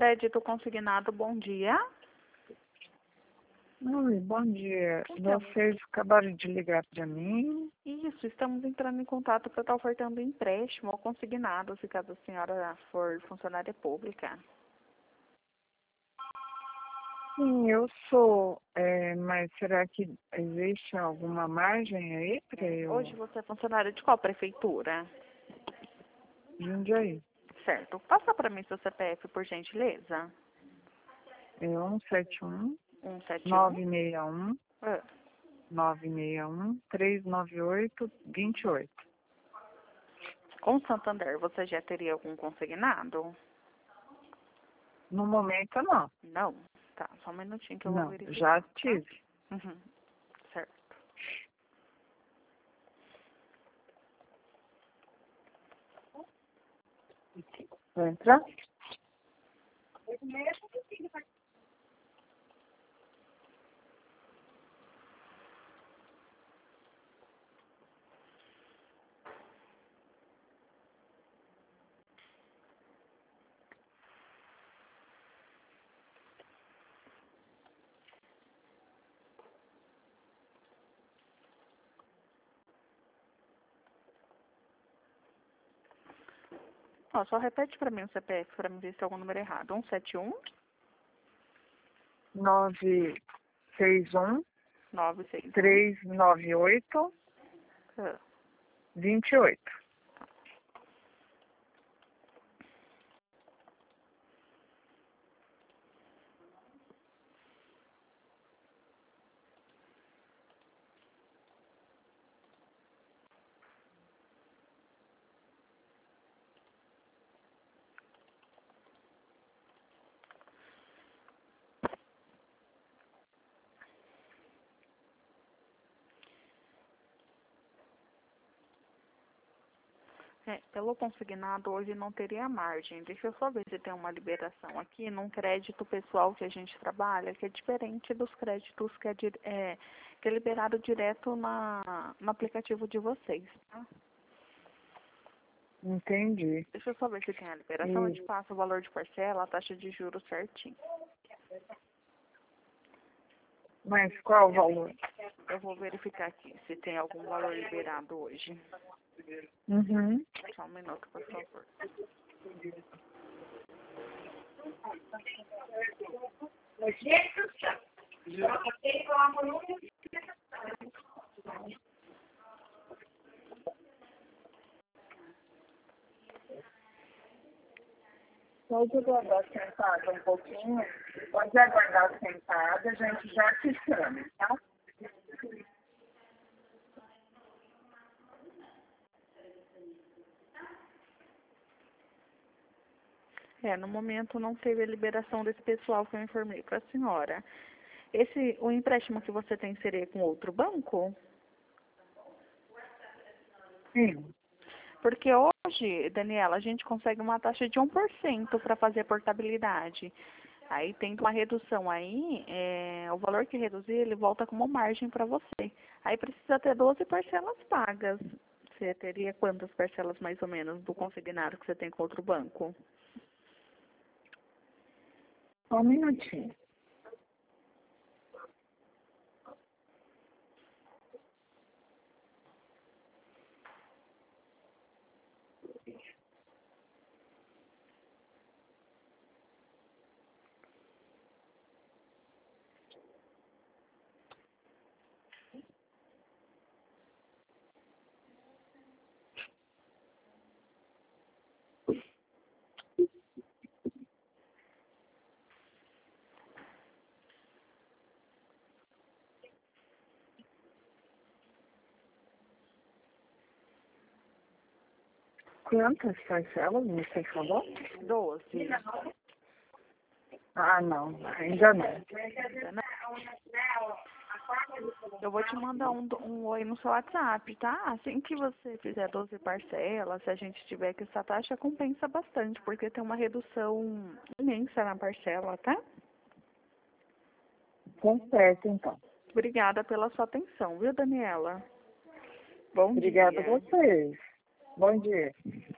Crédito Consignado, bom dia. Oi, bom dia. Então, Vocês acabaram de ligar para mim. isso, estamos entrando em contato para estar ofertando empréstimo ou consignado, se caso a senhora for funcionária pública. Sim, eu sou, mas será que existe alguma margem aí para eu... Hoje você é funcionária de qual prefeitura? Jundiaí. Certo. Passa para mim seu CPF, por gentileza. É 171 171. 961 Ah, 961 398 28. Com Santander, você já teria algum consignado? No momento, não. Não. Tá, só um minutinho que eu vou Não, verificar. já Tá? tive. Uhum. Certo. Vai entrar? Ó, só repete para mim o CPF para me ver se tem algum número errado. 171 961 961. 398 Ah. 28. Pelo consignado, hoje não teria margem. Deixa eu só ver se tem uma liberação aqui num crédito pessoal que a gente trabalha, que é diferente dos créditos que é liberado direto no aplicativo de vocês. Tá? Entendi. Deixa eu só ver se tem a liberação. Eu te passo o valor de parcela, a taxa de juros certinho. Mas qual o valor? Eu vou verificar aqui se tem algum valor liberado hoje. Uhum. Só um minuto, por favor. Pode aguardar sentada um pouquinho. Pode aguardar sentada, a gente já te chama, tá? No momento não teve a liberação desse pessoal que eu informei para a senhora. O empréstimo que você tem seria com outro banco? Sim. Porque hoje, Daniela, a gente consegue uma taxa de 1% para fazer a portabilidade. Aí tem uma redução aí, o valor que reduzir, ele volta como margem para você. Aí precisa ter 12 parcelas pagas. Você teria quantas parcelas mais ou menos do consignado que você tem com outro banco? Só um minutinho. Quantas parcelas você falou? 12. Ah, não, ainda não. Eu vou te mandar um oi no seu WhatsApp, tá? Assim que você fizer 12 parcelas, se a gente tiver que essa taxa, compensa bastante, porque tem uma redução imensa na parcela, tá? Tá certo, então. Obrigada pela sua atenção, viu, Daniela? Bom Obrigada a dia. vocês. Bom dia.